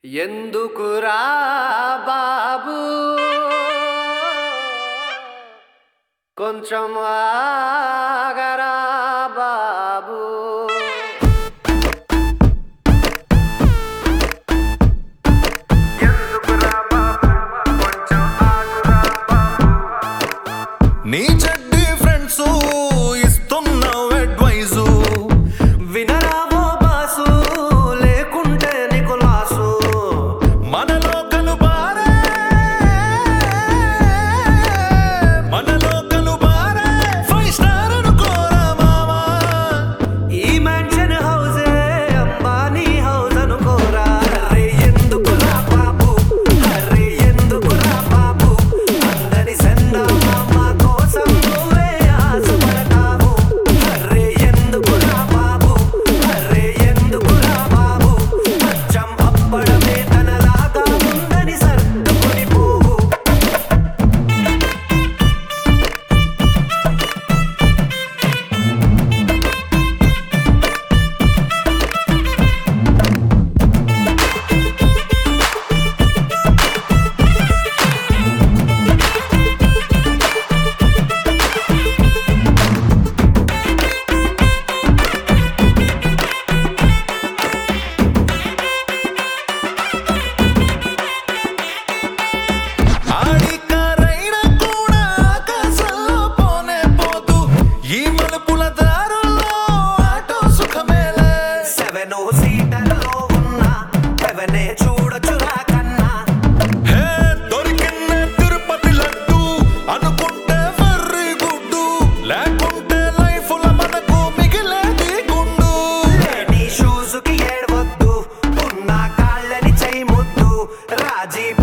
ఎందుకురా బాబు కొంచెం ఆగరా బాబు ఎందుకురా బాబు కొంచెం ఆగరా బాబు నీ చెడ్డి ఫ్రెండ్స్ ఇస్తున్న అడ్వైజు వినరావో బాసు లేకుంటే నీకు లాసు మనలో కలుబారే ఫైవ్ స్టార్ అనుకోరా మామా ఈ మ్యాన్షన్ హౌసే అంబానీ హౌస్ అనుకోరా అరే ఎందుకురా బాబు అరే ఎందుకురా బాబు అందరి సందమామ కోసం నువ్వే ఆశపడతావు అరే ఎందుకురా బాబు అరే ఎందుకురా బాబు అచ్చం అప్పడమే తనలాగా ఉందని సర్దుకొని పోవు ఆడికారైన కూడా ఆకాశంలో పోనే పోదు ఈ మలుపుల దారుల్లో ఆటో సుఖమేలే 7 సీటర్లో ఉన్న ఎవనే చూడొచ్చురా కన్నా హే దొరికిన తిరుపతి లడ్డు అనుకుంటే వెర్రి గుడ్డు లేకుంటే లైఫ్ లో మనకు మిగిలేది గుండు నీ షూస్ కి ఏడవద్దు ఉన్న కాళ్ళని చేయి ముద్దు రాజీ